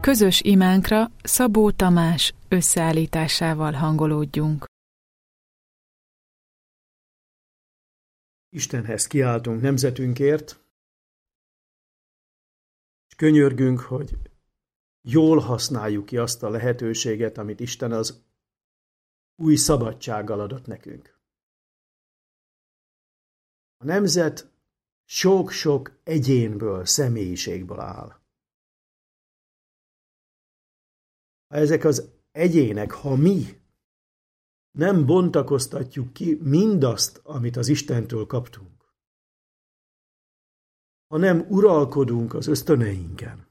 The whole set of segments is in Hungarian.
Közös imánkra Szabó Tamás összeállításával hangolódjunk. Istenhez kiáltunk nemzetünkért, és könyörgünk, hogy jól használjuk ki azt a lehetőséget, amit Isten az új szabadsággal adott nekünk. A nemzet sok-sok egyénből, személyiségből áll. Ha ezek az egyének, ha mi nem bontakoztatjuk ki mindazt, amit az Istentől kaptunk, ha nem uralkodunk az ösztöneinken,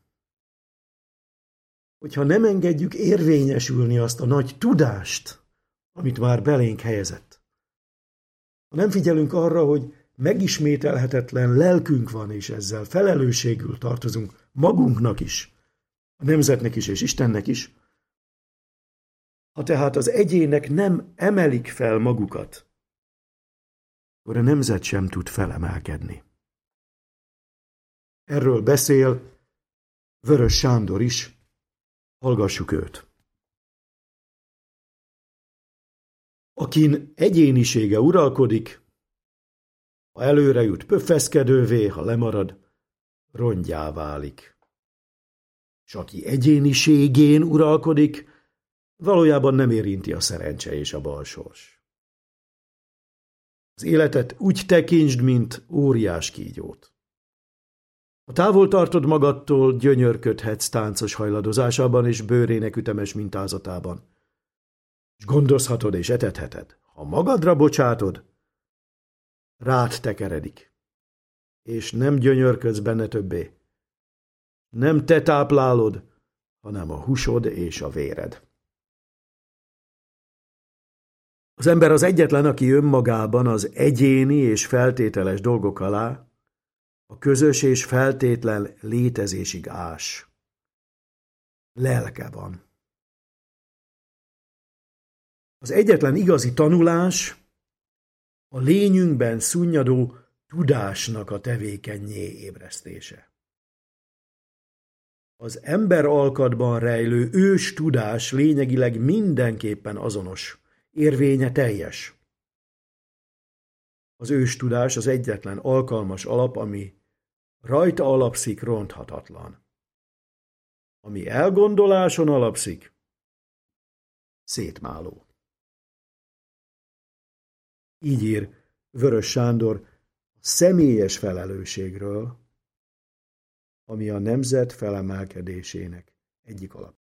hogyha nem engedjük érvényesülni azt a nagy tudást, amit már belénk helyezett, ha nem figyelünk arra, hogy megismételhetetlen lelkünk van, és ezzel felelősségül tartozunk magunknak is, a nemzetnek is és Istennek is, ha tehát az egyének nem emelik fel magukat, akkor a nemzet sem tud felemelkedni. Erről beszél Vörös Sándor is, hallgassuk őt. Akin egyénisége uralkodik, ha előre jut, pöffeszkedővé, ha lemarad, rongyá válik. És aki egyéniségén uralkodik, valójában nem érinti a szerencse és a balsors. Az életet úgy tekintsd, mint óriás kígyót. Ha távol tartod magadtól, gyönyörködhetsz táncos hajladozásában és bőrének ütemes mintázatában. És gondozhatod és etetheted. Ha magadra bocsátod, rád tekeredik. És nem gyönyörködsz benne többé. Nem te táplálod, hanem a húsod és a véred. Az ember az egyetlen, aki önmagában az egyéni és feltételes dolgok alá a közös és feltétlen létezésig ás. Lelke van. Az egyetlen igazi tanulás a lényünkben szunnyadó tudásnak a tevékennyé ébresztése. Az ember alkatban rejlő ős tudás lényegileg mindenképpen azonos, érvénye teljes. Az őstudás az egyetlen alkalmas alap, ami rajta alapszik, ronthatatlan. Ami elgondoláson alapszik, szétmáló. Így ír Vörös Sándor a személyes felelősségről, ami a nemzet felemelkedésének egyik alapja.